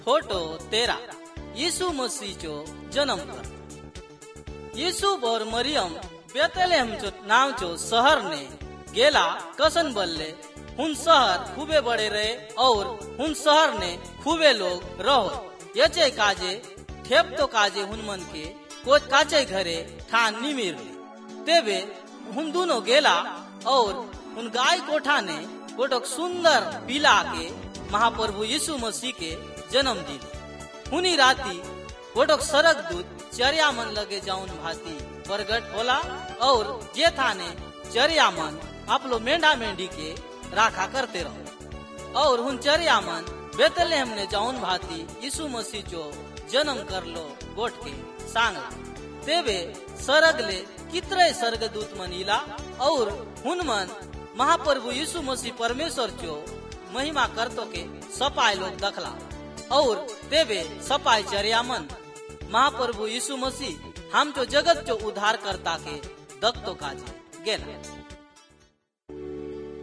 Photo 13 यीशु मसीहचो जन्म कर यीशु और मरियम बेतलेहमचो नावचो शहर ने गेला कसन बल्ले हुन शहर खूबे बड़े रहे और हुन शहर ने खूबे लोग रहो यचे काजे ठेप तो काजे हुन मन के कोच काचे घरे ठान निमिर तेवे हुन दोनों गेला और उन गाय कोठा ने कोटक सुंदर पिला के महाप्रभु यीशु मसीह के जन्म दी। हुनी राती कोटक सरक दूत चरिया मन लगे जाऊन भाती प्रगट होला और जे थाने चरिया मन आप लो मेंढा मेंढी के राखा करते रहो और हुन चरिया मन बेतलेहम ने जाऊन भाती यीशु मसीह जो जन्म कर लो गोठ के सांगला तेवे सरग ले कितरे स्वर्गदूत मनीला और हुन मन महाप्रभु यीशु मसीह परमेश्वर जो महिमा करतो के सपाय लोग दखला और तेवे सपाय चरिया मन महाप्रभु यीशु मसीह हम जो जगत जो उद्धार करता के दक्तो काजे गेला।